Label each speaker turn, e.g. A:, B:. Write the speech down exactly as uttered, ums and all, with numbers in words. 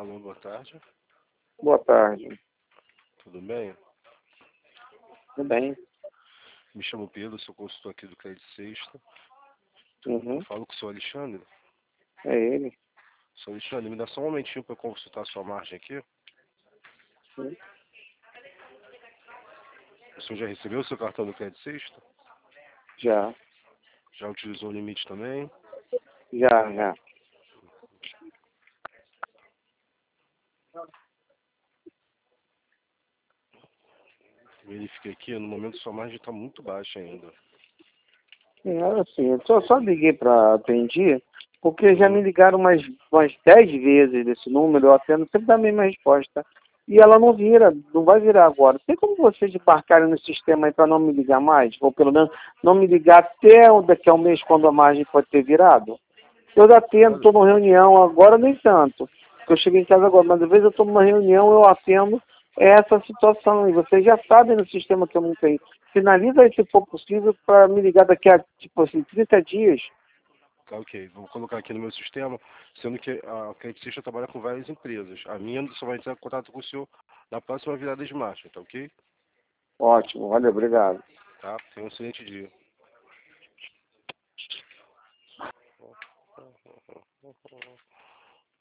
A: Alô, boa tarde.
B: Boa tarde.
A: Tudo bem?
B: Tudo bem?
A: Me chamo Pedro, sou consultor aqui do Crédito Sexta.
B: Uhum.
A: Eu falo com o senhor Alexandre.
B: É ele.
A: Senhor Alexandre, me dá só um momentinho para consultar a sua margem aqui.
B: Sim.
A: O senhor já recebeu o seu cartão do Crédito Sexta?
B: Já.
A: Já utilizou o limite também?
B: Já, já.
A: Verifiquei aqui, no momento sua margem está muito baixa ainda.
B: Sim, olha assim, eu só, só liguei para atendi, porque já me
A: Uhum.
B: ligaram umas, umas dez vezes desse número, eu atendo sempre da mesma resposta. E ela não vira, não vai virar agora. Tem como vocês embarcarem no sistema aí para não me ligar mais? Ou pelo menos não me ligar até o- daqui a um mês, quando a margem pode ter virado? Eu atendo,
A: Olha,
B: estou numa reunião, agora nem tanto, porque eu cheguei em casa agora, mas às vezes eu estou numa reunião, eu atendo essa situação, e vocês já sabem no sistema que eu não tenho. Finaliza aí, se for possível, para me ligar daqui a, tipo assim, trinta dias.
A: tá ok. Vou colocar aqui no meu sistema, sendo que a Crédito Sexta trabalha com várias empresas. A minha só vai entrar em contato com o senhor na próxima virada de marcha, tá ok?
B: Ótimo, valeu, obrigado.
A: Tá? Tenha um excelente dia.